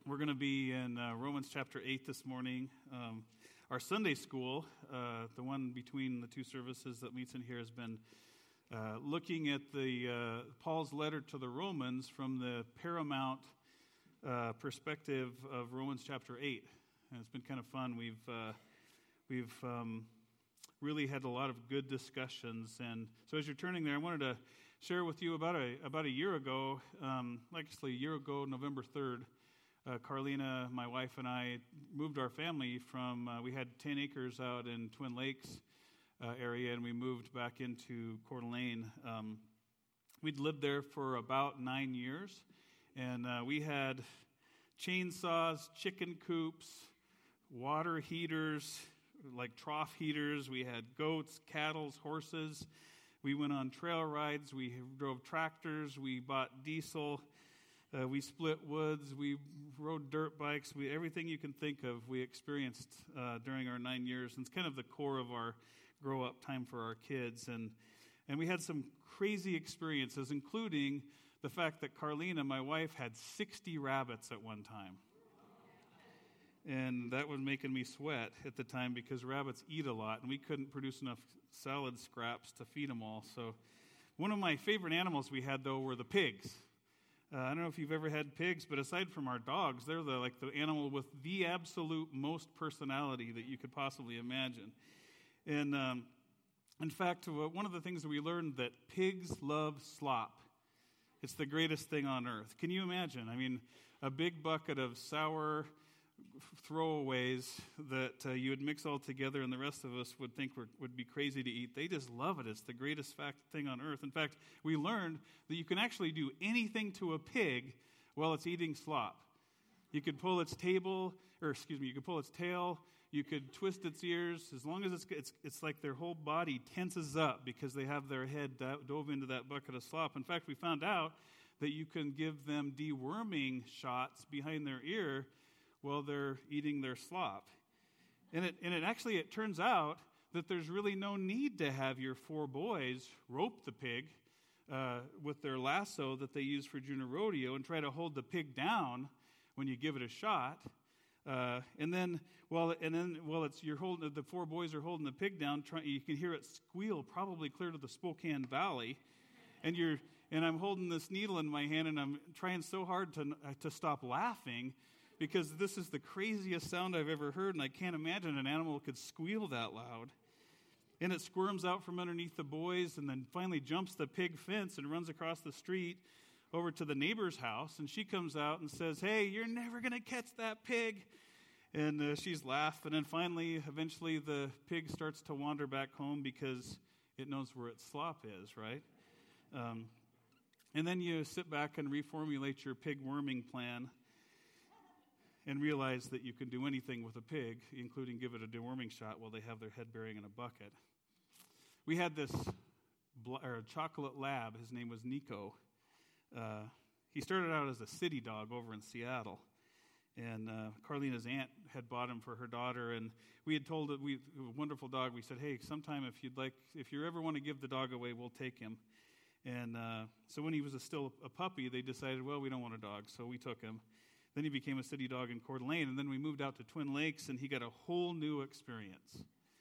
We're going to be in Romans chapter 8 this morning. Our Sunday school, the one between the two services that meets in here, has been looking at the Paul's letter to the Romans from the paramount perspective of Romans chapter 8. And it's been kind of fun. We've really had a lot of good discussions. And so as you're turning there, I wanted to share with you about a year ago, November 3rd, Carlina, my wife, and I moved our family from, we had 10 acres out in Twin Lakes area, and we moved back into Coeur d'Alene. We'd lived there for about 9 years, and we had chainsaws, chicken coops, water heaters, like trough heaters. We had goats, cattle, horses. We went on trail rides. We drove tractors. We bought diesel. We split woods. We rode dirt bikes. Everything you can think of, we experienced during our 9 years. And it's kind of the core of our grow-up time for our kids. And we had some crazy experiences, including the fact that Carlina, my wife, had 60 rabbits at one time. And that was making me sweat at the time because rabbits eat a lot, and we couldn't produce enough salad scraps to feed them all. So one of my favorite animals we had, though, were the pigs. I don't know if you've ever had pigs, but aside from our dogs, they're the animal with the absolute most personality that you could possibly imagine. And in fact, one of the things that we learned that pigs love slop. It's the greatest thing on earth. Can you imagine? I mean, a big bucket of sour throwaways that you would mix all together and the rest of us would think would be crazy to eat. They just love it. It's the greatest thing on earth. In fact, we learned that you can actually do anything to a pig while it's eating slop. You could pull its tail, you could twist its ears, as long as it's like their whole body tenses up because they have their head dove into that bucket of slop. In fact, we found out that you can give them deworming shots behind their ear while they're eating their slop. And it turns out that there's really no need to have your 4 boys rope the pig with their lasso that they use for junior rodeo and try to hold the pig down when you give it a shot. And then while the 4 boys are holding the pig down, you can hear it squeal probably clear to the Spokane Valley, and I'm holding this needle in my hand and I'm trying so hard to stop laughing, because this is the craziest sound I've ever heard, and I can't imagine an animal could squeal that loud. And it squirms out from underneath the boys and then finally jumps the pig fence and runs across the street over to the neighbor's house. And she comes out and says, "Hey, you're never going to catch that pig." And she's laughing. And then eventually the pig starts to wander back home because it knows where its slop is, right? And then you sit back and reformulate your pig worming plan and realize that you can do anything with a pig, including give it a deworming shot while they have their head burying in a bucket. We had this chocolate lab. His name was Nico. He started out as a city dog over in Seattle. And Carlina's aunt had bought him for her daughter, and we had told it, a wonderful dog. We said, "Hey, sometime if you ever want to give the dog away, we'll take him." And so when he was still a puppy, they decided, well, we don't want a dog, so we took him. Then he became a city dog in Coeur d'Alene, and then we moved out to Twin Lakes, and he got a whole new experience.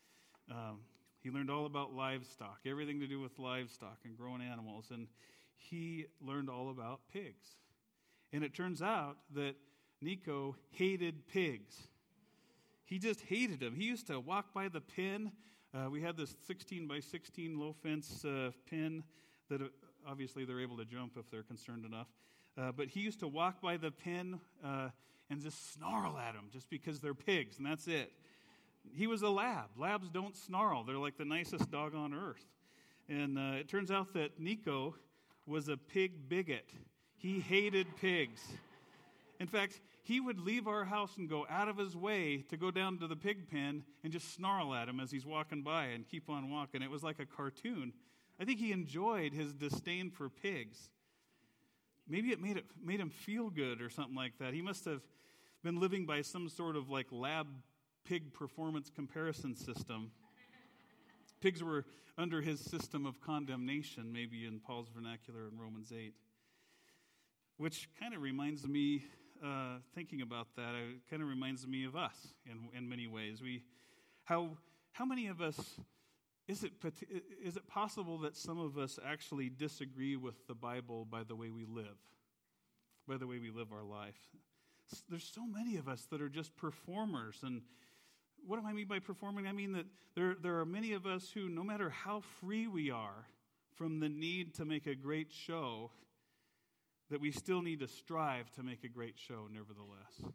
He learned all about livestock, everything to do with livestock and growing animals, and he learned all about pigs. And it turns out that Nico hated pigs. He just hated them. He used to walk by the pen. We had this 16 by 16 low fence pen that obviously they're able to jump if they're concerned enough. But he used to walk by the pen and just snarl at them just because they're pigs, and that's it. He was a lab. Labs don't snarl. They're like the nicest dog on earth. And it turns out that Nico was a pig bigot. He hated pigs. In fact, he would leave our house and go out of his way to go down to the pig pen and just snarl at him as he's walking by and keep on walking. It was like a cartoon. I think he enjoyed his disdain for pigs. Maybe it made him feel good or something like that. He must have been living by some sort of like lab pig performance comparison system. Pigs were under his system of condemnation, maybe in Paul's vernacular in Romans 8. Which kind of reminds me thinking about that, it kind of reminds me of us in many ways. How many of us, is it possible that some of us actually disagree with the Bible by the way we live, by the way we live our life? There's so many of us that are just performers. And what do I mean by performing? I mean that there are many of us who, no matter how free we are from the need to make a great show, that we still need to strive to make a great show nevertheless.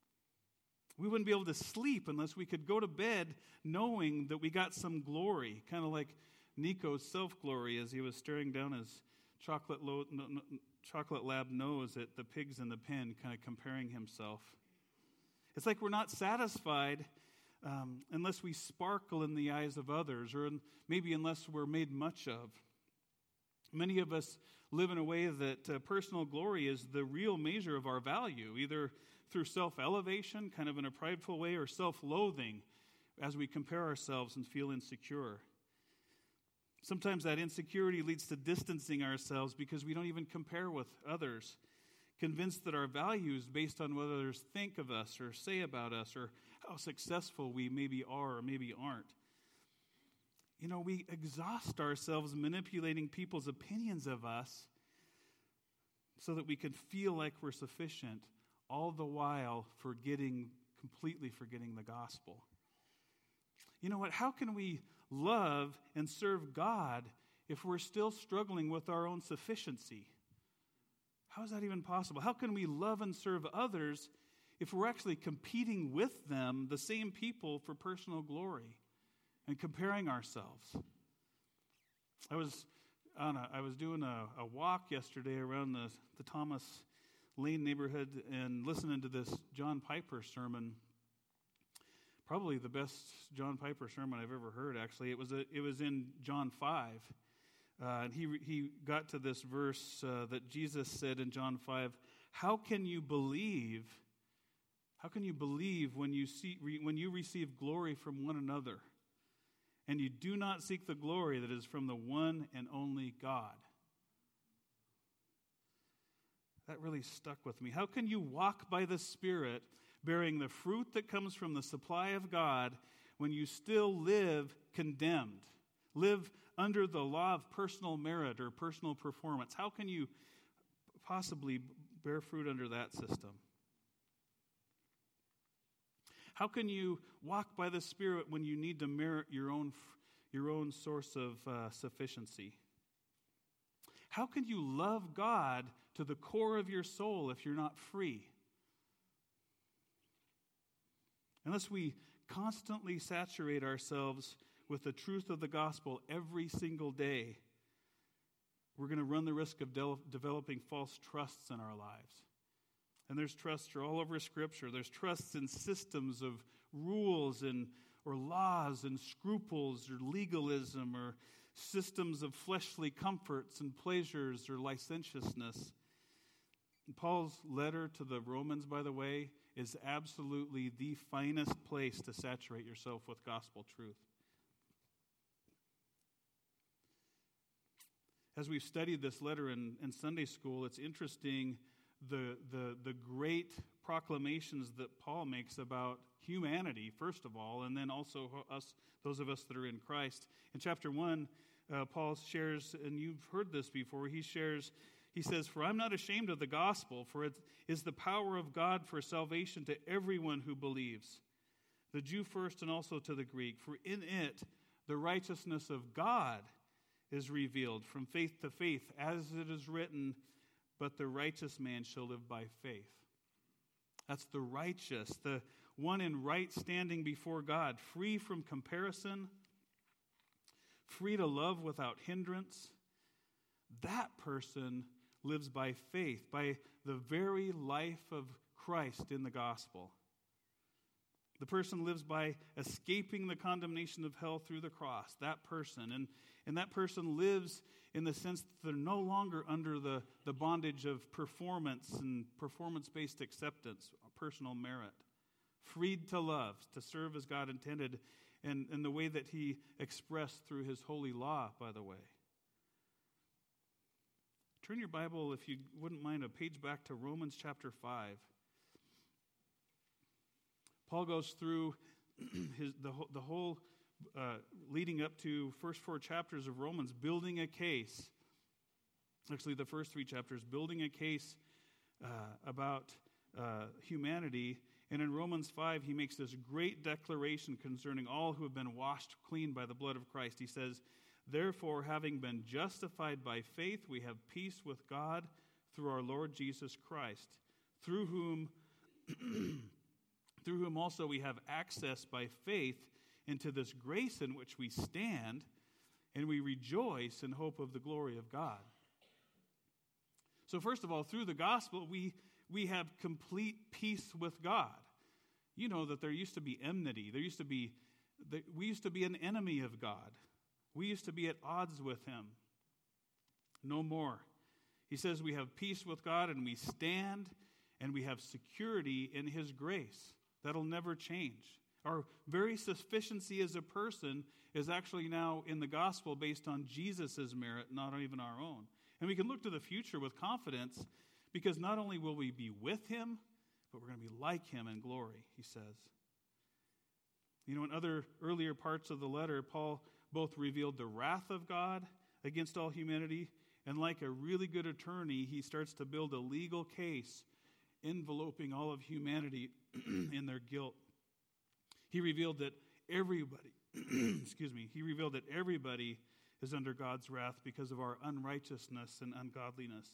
We wouldn't be able to sleep unless we could go to bed knowing that we got some glory, kind of like Nico's self-glory as he was staring down his chocolate lab nose at the pigs in the pen, kind of comparing himself. It's like we're not satisfied unless we sparkle in the eyes of others, or maybe unless we're made much of. Many of us live in a way that personal glory is the real measure of our value, either through self-elevation, kind of in a prideful way, or self-loathing as we compare ourselves and feel insecure. Sometimes that insecurity leads to distancing ourselves because we don't even compare with others, convinced that our value is based on what others think of us or say about us or how successful we maybe are or maybe aren't. You know, we exhaust ourselves manipulating people's opinions of us so that we can feel like we're sufficient, all the while completely forgetting the gospel. You know what? How can we love and serve God if we're still struggling with our own sufficiency? How is that even possible? How can we love and serve others if we're actually competing with them, the same people, for personal glory and comparing ourselves? I was doing a walk yesterday around the Thomas Lane neighborhood and listening to this John Piper sermon. Probably the best John Piper sermon I've ever heard, actually. It was in John 5. And he got to this verse that Jesus said in John 5, How can you believe when you receive glory from one another, and you do not seek the glory that is from the one and only God? That really stuck with me. How can you walk by the Spirit, bearing the fruit that comes from the supply of God, when you still live condemned, live under the law of personal merit or personal performance? How can you possibly bear fruit under that system? How can you walk by the Spirit when you need to merit your own source of sufficiency? How can you love God to the core of your soul if you're not free? Unless we constantly saturate ourselves with the truth of the gospel every single day, we're going to run the risk of developing false trusts in our lives. And there's trusts all over Scripture. There's trusts in systems of rules or laws and scruples or legalism or systems of fleshly comforts and pleasures or licentiousness. And Paul's letter to the Romans, by the way, is absolutely the finest place to saturate yourself with gospel truth. As we've studied this letter in Sunday school, it's interesting the great proclamations that Paul makes about humanity, first of all, and then also those of us that are in Christ. In chapter 1, Paul shares, and you've heard this before, he says, For I'm not ashamed of the gospel, for it is the power of God for salvation to everyone who believes, the Jew first and also to the Greek. For in it the righteousness of God is revealed from faith to faith, as it is written, but the righteous man shall live by faith. That's the righteous, the one in right standing before God, free from comparison, free to love without hindrance. That person lives by faith, by the very life of Christ in the gospel. The person lives by escaping the condemnation of hell through the cross, that person. And that person lives in the sense that they're no longer under the bondage of performance and performance-based acceptance, personal merit. Freed to love, to serve as God intended, and the way that he expressed through his holy law, by the way. Turn your Bible, if you wouldn't mind, a page back to Romans chapter 5. Paul goes through the whole leading up to first 4 chapters of Romans, building a case. Actually, the first 3 chapters, building a case about humanity. And in Romans 5, he makes this great declaration concerning all who have been washed clean by the blood of Christ. He says, "Therefore, having been justified by faith, we have peace with God through our Lord Jesus Christ, through whom also we have access by faith into this grace in which we stand, and we rejoice in hope of the glory of God." So first of all, through the gospel, we have complete peace with God. You know that there used to be enmity. We used to be an enemy of God. We used to be at odds with him. No more. He says we have peace with God and we stand and we have security in his grace. That'll never change. Our very sufficiency as a person is actually now in the gospel based on Jesus' merit, not even our own. And we can look to the future with confidence because not only will we be with him, but we're going to be like him in glory, he says. You know, in other earlier parts of the letter, Paul both revealed the wrath of God against all humanity, and like a really good attorney, he starts to build a legal case enveloping all of humanity in their guilt. He revealed that everybody, everybody is under God's wrath because of our unrighteousness and ungodliness.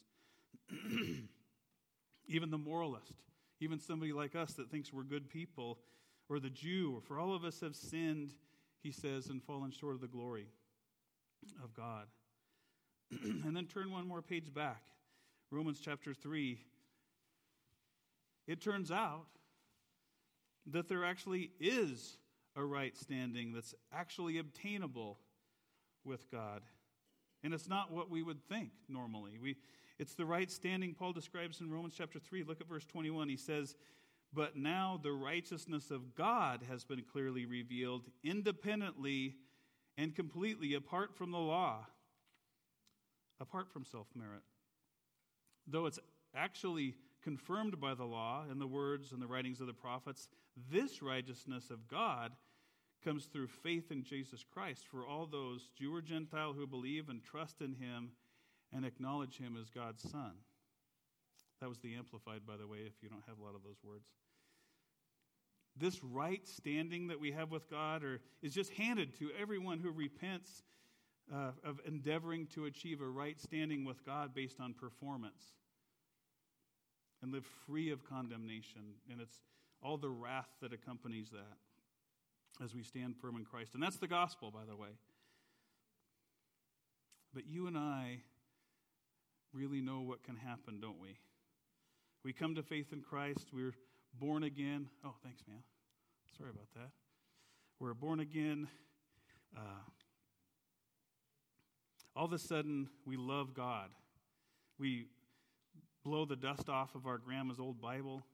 Even the moralist, even somebody like us that thinks we're good people, or the Jew, or for all of us have sinned, he says, and fallen short of the glory of God. And then turn one more page back. Romans chapter 3. It turns out that there actually is a right standing that's actually obtainable with God. And it's not what we would think normally. It's the right standing Paul describes in Romans chapter 3. Look at verse 21. He says, "But now the righteousness of God has been clearly revealed independently and completely apart from the law, apart from self-merit. Though it's actually confirmed by the law and the words and the writings of the prophets, this righteousness of God comes through faith in Jesus Christ for all those, Jew or Gentile, who believe and trust in him and acknowledge him as God's Son." That was the Amplified, by the way, if you don't have a lot of those words. This right standing that we have with God is just handed to everyone who repents of endeavoring to achieve a right standing with God based on performance and live free of condemnation. And it's all the wrath that accompanies that as we stand firm in Christ. And that's the gospel, by the way. But you and I really know what can happen, don't we? We come to faith in Christ. We're born again. Oh, thanks, man. Sorry about that. We're born again. All of a sudden, we love God. We blow the dust off of our grandma's old Bible.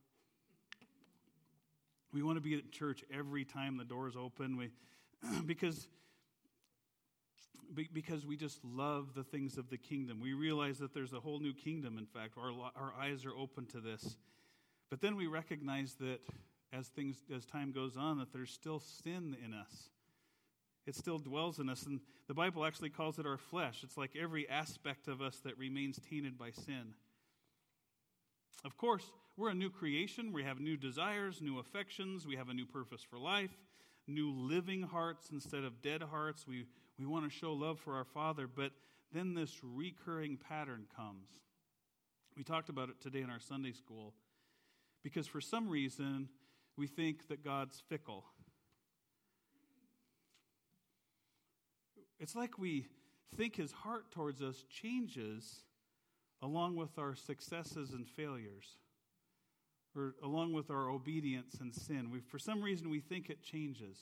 We want to be at church every time the doors open. Because we just love the things of the kingdom. We realize that there's a whole new kingdom, in fact. Our eyes are open to this. But then we recognize that as time goes on, that there's still sin in us. It still dwells in us. And the Bible actually calls it our flesh. It's like every aspect of us that remains tainted by sin. Of course, we're a new creation. We have new desires, new affections. We have a new purpose for life, new living hearts instead of dead hearts. We want to show love for our Father, but then this recurring pattern comes. We talked about it today in our Sunday school, because for some reason, we think that God's fickle. It's like we think his heart towards us changes along with our successes and failures, or along with our obedience and sin. For some reason, we think it changes.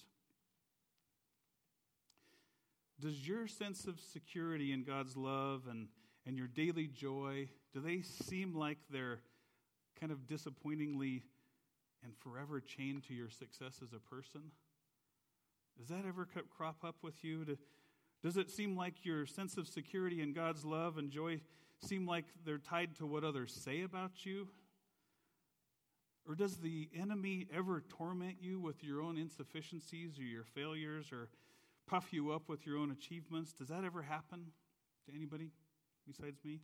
Does your sense of security in God's love and your daily joy, do they seem like they're kind of disappointingly and forever chained to your success as a person? Does that ever crop up with you? Does it seem like your sense of security in God's love and joy seem like they're tied to what others say about you? Or does the enemy ever torment you with your own insufficiencies or your failures, or puff you up with your own achievements? Does that ever happen to anybody besides me?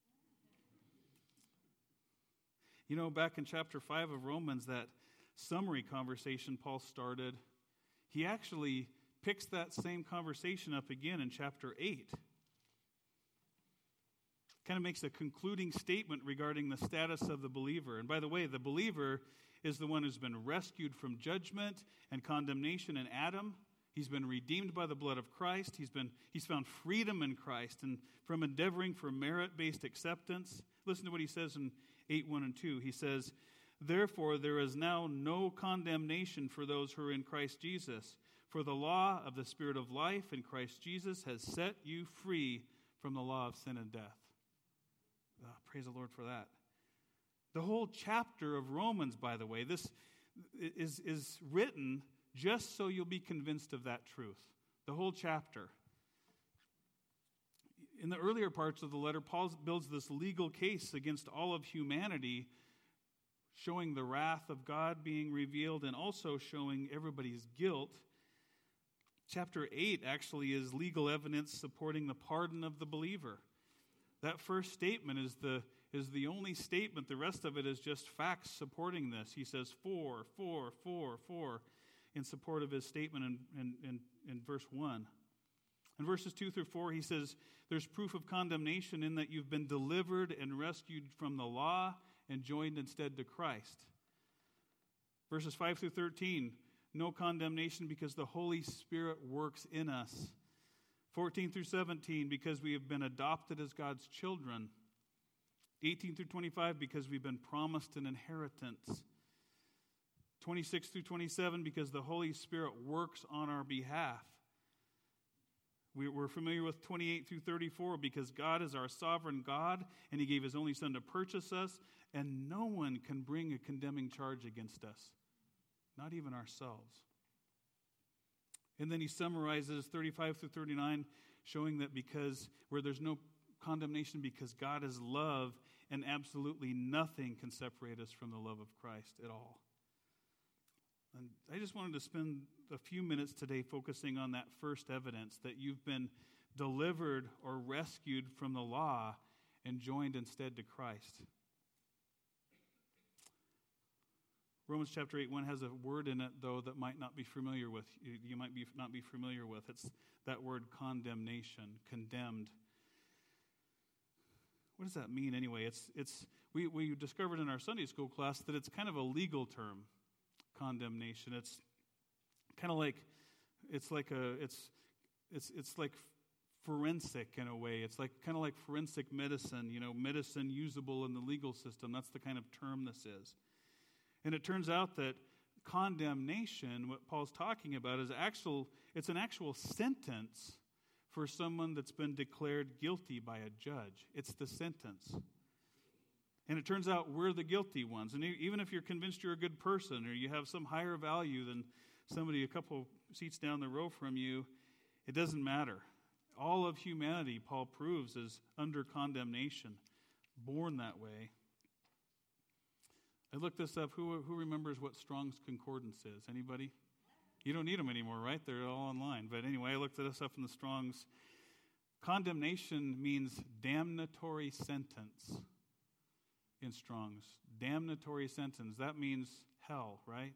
You know, back in chapter 5 of Romans, that summary conversation Paul started, he actually picks that same conversation up again in chapter 8. Kind of makes a concluding statement regarding the status of the believer. And by the way, the believer is the one who's been rescued from judgment and condemnation in Adam. He's been redeemed by the blood of Christ. He's found freedom in Christ and from endeavoring for merit-based acceptance. Listen to what he says in 8:1 and 2. He says, "Therefore there is now no condemnation for those who are in Christ Jesus. For the law of the Spirit of life in Christ Jesus has set you free from the law of sin and death." Praise the Lord for that. The whole chapter of Romans, by the way, this is written just so you'll be convinced of that truth. The whole chapter. In the earlier parts of the letter, Paul builds this legal case against all of humanity, showing the wrath of God being revealed and also showing everybody's guilt. Chapter 8 actually is legal evidence supporting the pardon of the believer. That first statement is the only statement. The rest of it is just facts supporting this. He says 4 in support of his statement in verse 1. In verses 2 through 4, he says, there's proof of condemnation in that you've been delivered and rescued from the law and joined instead to Christ. Verses 5 through 13, no condemnation because the Holy Spirit works in us. 14 through 17, because we have been adopted as God's children. 18 through 25, because we've been promised an inheritance. 26 through 27, because the Holy Spirit works on our behalf. We're familiar with 28 through 34, because God is our sovereign God, and He gave His only Son to purchase us, and no one can bring a condemning charge against us, not even ourselves. And then he summarizes 35 through 39, showing that because where there's no condemnation because God is love, and absolutely nothing can separate us from the love of Christ at all. And I just wanted to spend a few minutes today focusing on that first evidence, that you've been delivered or rescued from the law and joined instead to Christ. Romans chapter 8:1 has a word in it, though, that might not be familiar with. You might not be familiar with. It's that word condemnation, condemned. What does that mean anyway? We discovered in our Sunday school class that it's kind of a legal term, condemnation. It's kind of like it's like forensic in a way. It's like kind of like forensic medicine, medicine usable in the legal system. That's the kind of term this is. And it turns out that condemnation, what Paul's talking about, it's an actual sentence for someone that's been declared guilty by a judge. It's the sentence. And it turns out we're the guilty ones. And even if you're convinced you're a good person or you have some higher value than somebody a couple seats down the row from you, it doesn't matter. All of humanity, Paul proves, is under condemnation, born that way. I looked this up. Who remembers what Strong's Concordance is? Anybody? You don't need them anymore, right? They're all online. But anyway, I looked this up in the Strong's. Condemnation means damnatory sentence in Strong's. Damnatory sentence. That means hell, right?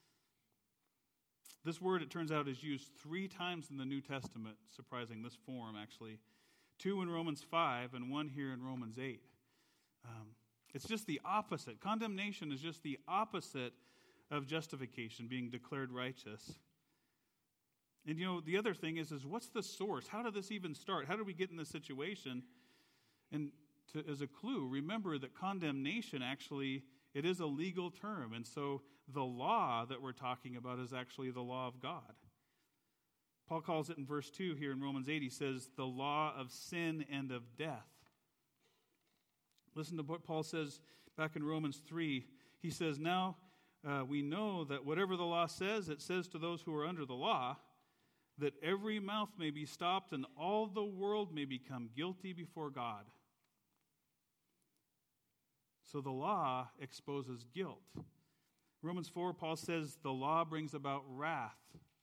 This word, it turns out, is used 3 times in the New Testament. Surprising, this form, actually. 2 in Romans 5 and 1 here in Romans 8. It's just the opposite. Condemnation is just the opposite of justification, being declared righteous. And the other thing is what's the source? How did this even start? How did we get in this situation? And as a clue, remember that condemnation actually, it is a legal term. And so the law that we're talking about is actually the law of God. Paul calls it in verse 2 here in Romans 8, he says, the law of sin and of death. Listen to what Paul says back in Romans 3. He says, now we know that whatever the law says, it says to those who are under the law, that every mouth may be stopped and all the world may become guilty before God. So the law exposes guilt. Romans 4, Paul says the law brings about wrath.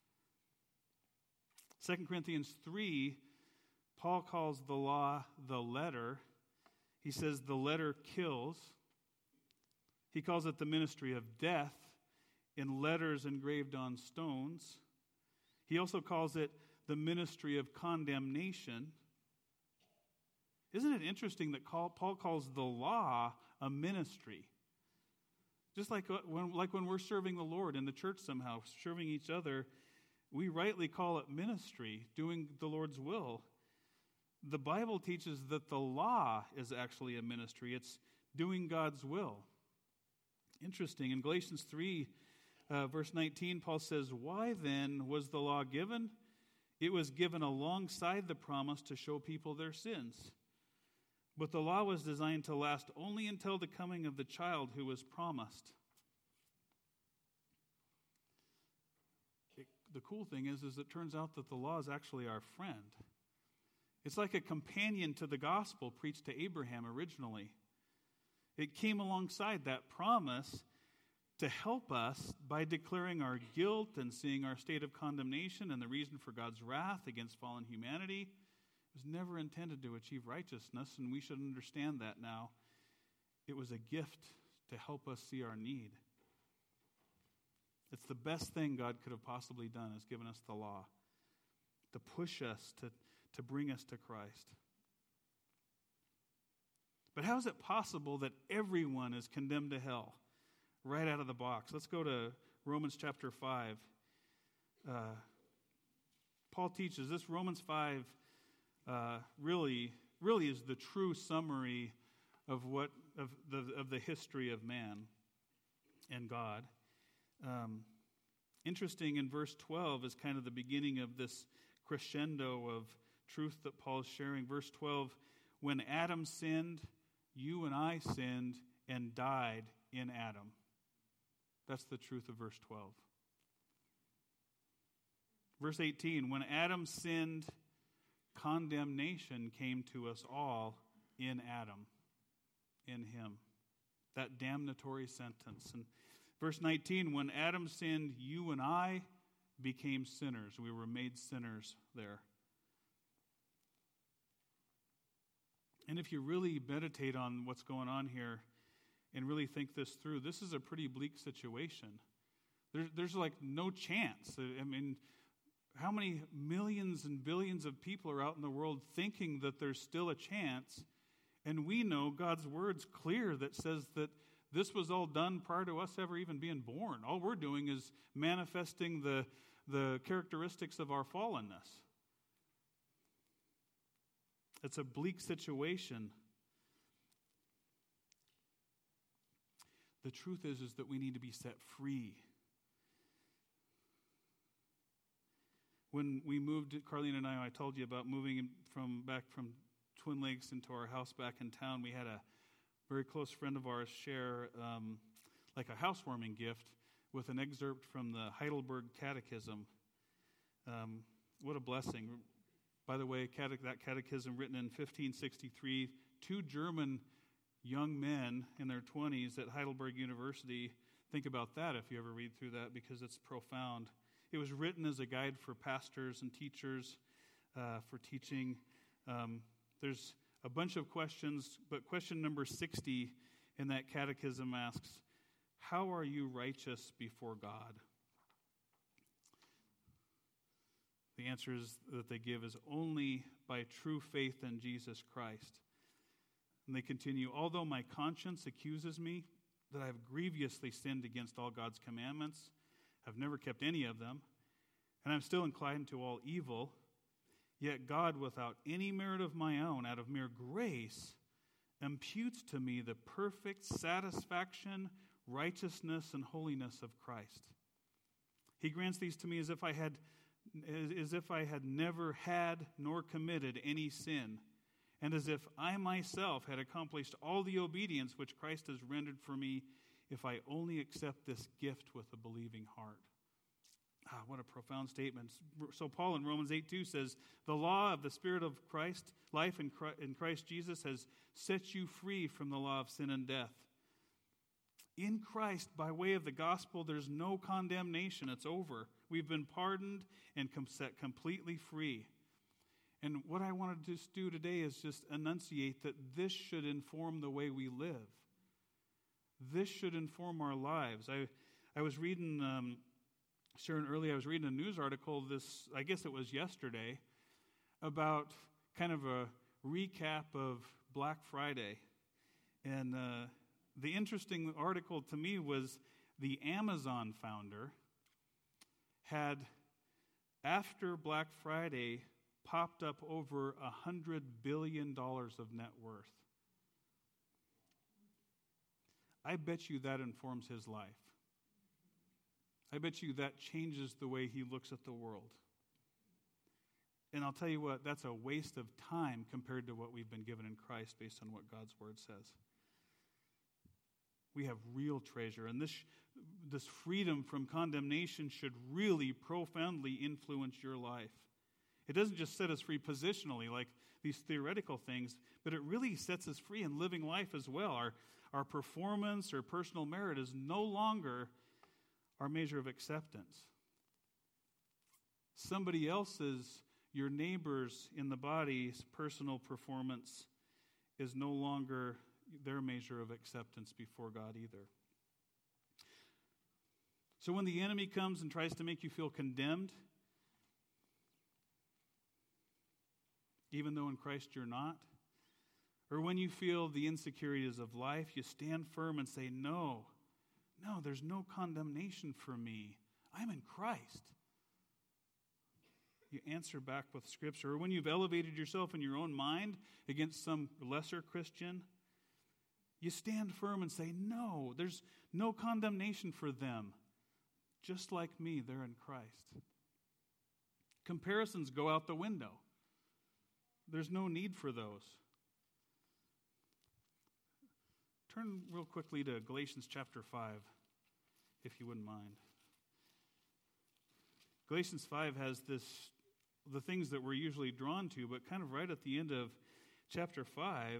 2 Corinthians 3, Paul calls the law the letter. He says the letter kills. He calls it the ministry of death in letters engraved on stones. He also calls it the ministry of condemnation. Isn't it interesting that Paul calls the law a ministry? Just like when we're serving the Lord in the church somehow, serving each other, we rightly call it ministry, doing the Lord's will. The Bible teaches that the law is actually a ministry. It's doing God's will. Interesting. In Galatians 3, verse 19, Paul says, "Why then was the law given? It was given alongside the promise to show people their sins. But the law was designed to last only until the coming of the child who was promised." The cool thing is it turns out that the law is actually our friend. It's like a companion to the gospel preached to Abraham originally. It came alongside that promise to help us by declaring our guilt and seeing our state of condemnation and the reason for God's wrath against fallen humanity. It was never intended to achieve righteousness, and we should understand that now. It was a gift to help us see our need. It's the best thing God could have possibly done, is given us the law to push us, to bring us to Christ. But how is it possible that everyone is condemned to hell right out of the box? Let's go to Romans chapter 5. Paul teaches this. Romans 5 really is the true summary of the history of man and God. Interesting, in verse 12 is kind of the beginning of this crescendo of truth that Paul's sharing. Verse 12, when Adam sinned, you and I sinned and died in Adam. That's the truth of verse 12. Verse 18, when Adam sinned, condemnation came to us all in Adam, in him. That damnatory sentence. And verse 19, when Adam sinned, you and I became sinners. We were made sinners there. And if you really meditate on what's going on here and really think this through, this is a pretty bleak situation. There's like no chance. I mean, how many millions and billions of people are out in the world thinking that there's still a chance? And we know God's word's clear that says that this was all done prior to us ever even being born. All we're doing is manifesting the characteristics of our fallenness. It's a bleak situation. The truth is that we need to be set free. When we moved, Carlene and I told you about moving back from Twin Lakes into our house back in town. We had a very close friend of ours share like a housewarming gift with an excerpt from the Heidelberg Catechism. What a blessing. By the way, that catechism written in 1563, two German young men in their 20s at Heidelberg University. Think about that if you ever read through that, because it's profound. It was written as a guide for pastors and teachers for teaching. There's a bunch of questions, but question number 60 in that catechism asks, how are you righteous before God? The answer that they give is only by true faith in Jesus Christ. And they continue, although my conscience accuses me that I have grievously sinned against all God's commandments, have never kept any of them, and I'm still inclined to all evil, yet God, without any merit of my own, out of mere grace, imputes to me the perfect satisfaction, righteousness, and holiness of Christ. He grants these to me as if I had never had nor committed any sin, and as if I myself had accomplished all the obedience which Christ has rendered for me, if I only accept this gift with a believing heart. What a profound statement. So Paul in Romans 8:2 says, the law of the Spirit of Christ, life in Christ Jesus, has set you free from the law of sin and death. In Christ, by way of the gospel, there's no condemnation. It's over. We've been pardoned and set completely free. And what I want to just do today is just enunciate that this should inform the way we live. This should inform our lives. I was reading, Sharon, earlier, I was reading a news article I guess it was yesterday, about kind of a recap of Black Friday. And the interesting article to me was the Amazon founder had, after Black Friday, popped up over $100 billion of net worth. I bet you that informs his life. I bet you that changes the way he looks at the world. And I'll tell you what, that's a waste of time compared to what we've been given in Christ based on what God's Word says. We have real treasure, and this freedom from condemnation should really profoundly influence your life. It doesn't just set us free positionally, like these theoretical things, but it really sets us free in living life as well. Our performance or personal merit is no longer our measure of acceptance. Somebody else's, your neighbor's in the body's personal performance is no longer their measure of acceptance before God either. So when the enemy comes and tries to make you feel condemned, even though in Christ you're not, or when you feel the insecurities of life, you stand firm and say, no, there's no condemnation for me. I'm in Christ. You answer back with Scripture. Or when you've elevated yourself in your own mind against some lesser Christian, you stand firm and say, no, there's no condemnation for them. Just like me, they're in Christ. Comparisons go out the window. There's no need for those. Turn real quickly to Galatians chapter 5, if you wouldn't mind. Galatians 5 has the things that we're usually drawn to, but kind of right at the end of chapter 5,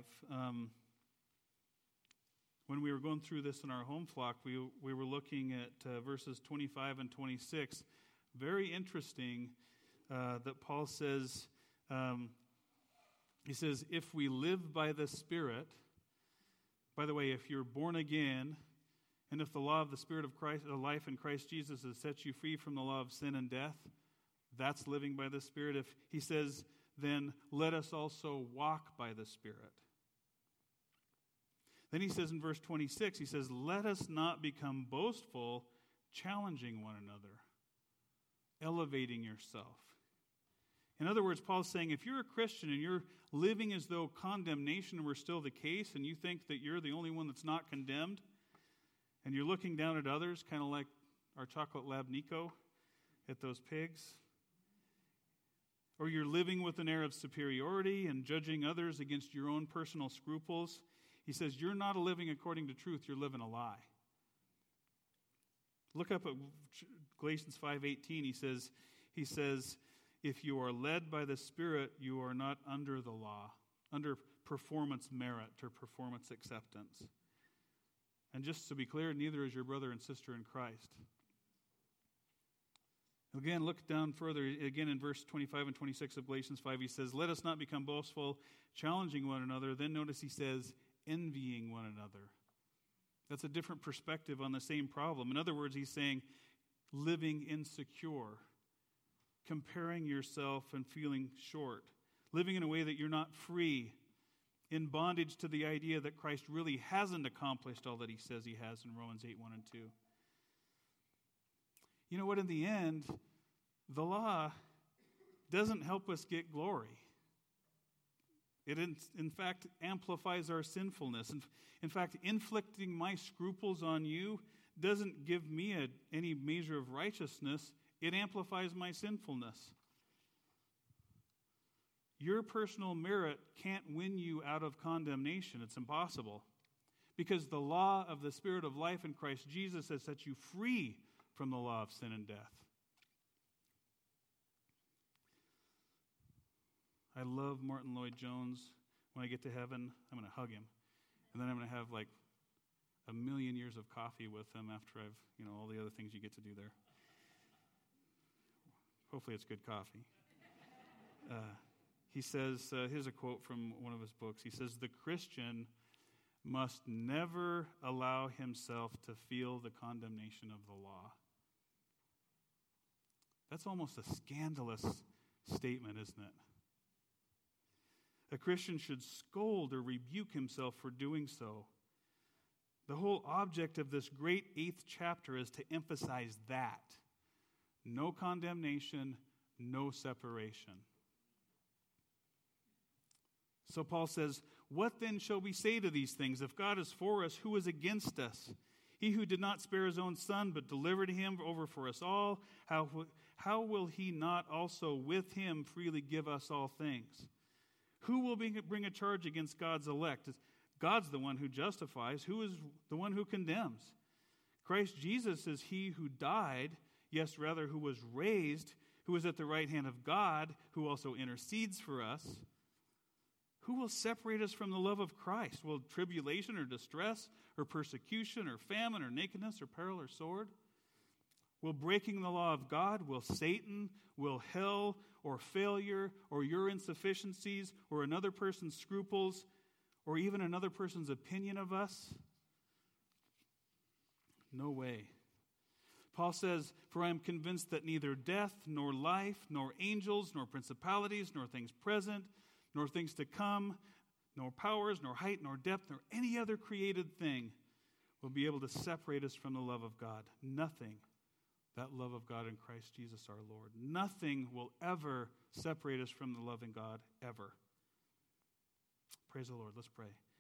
when we were going through this in our home flock, we were looking at verses 25 and 26. Very interesting that Paul says, he says, if we live by the Spirit, by the way, if you're born again, and if the law of the Spirit of Christ, life in Christ Jesus has set you free from the law of sin and death, that's living by the Spirit. If he says, then let us also walk by the Spirit. Then he says in verse 26, he says, let us not become boastful, challenging one another, elevating yourself. In other words, Paul's saying, if you're a Christian and you're living as though condemnation were still the case, and you think that you're the only one that's not condemned, and you're looking down at others, kind of like our chocolate lab Nico at those pigs, or you're living with an air of superiority and judging others against your own personal scruples, he says, you're not living according to truth, you're living a lie. Look up at Galatians 5:18. He says, if you are led by the Spirit, you are not under the law, under performance merit or performance acceptance. And just to be clear, neither is your brother and sister in Christ. Again, look down further. Again, in verse 25 and 26 of Galatians 5, he says, let us not become boastful, challenging one another. Then notice he says, envying one another. That's a different perspective on the same problem. In other words, he's saying, living insecure, comparing yourself and feeling short, living in a way that you're not free, in bondage to the idea that Christ really hasn't accomplished all that he says he has in Romans 8:1 and 2. You know what? In the end, the law doesn't help us get glory. It, in fact, amplifies our sinfulness. In fact, inflicting my scruples on you doesn't give me any measure of righteousness. It amplifies my sinfulness. Your personal merit can't win you out of condemnation. It's impossible. Because the law of the Spirit of life in Christ Jesus has set you free from the law of sin and death. I love Martin Lloyd-Jones. When I get to heaven, I'm going to hug him. And then I'm going to have like a million years of coffee with him after I've, all the other things you get to do there. Hopefully it's good coffee. He says, here's a quote from one of his books. He says, "The Christian must never allow himself to feel the condemnation of the law." That's almost a scandalous statement, isn't it? A Christian should scold or rebuke himself for doing so. The whole object of this great 8th chapter is to emphasize that. No condemnation, no separation. So Paul says, "What then shall we say to these things? If God is for us, who is against us? He who did not spare his own son, but delivered him over for us all, how will he not also with him freely give us all things? Who will bring a charge against God's elect? God's the one who justifies. Who is the one who condemns? Christ Jesus is he who died, yes, rather, who was raised, who is at the right hand of God, who also intercedes for us. Who will separate us from the love of Christ? Will tribulation or distress or persecution or famine or nakedness or peril or sword? Will breaking the law of God, will Satan, will hell or failure or your insufficiencies or another person's scruples or even another person's opinion of us? No way. Paul says, "For I am convinced that neither death, nor life, nor angels, nor principalities, nor things present, nor things to come, nor powers, nor height, nor depth, nor any other created thing will be able to separate us from the love of God." Nothing. That love of God in Christ Jesus our Lord. Nothing will ever separate us from the loving God, ever. Praise the Lord. Let's pray.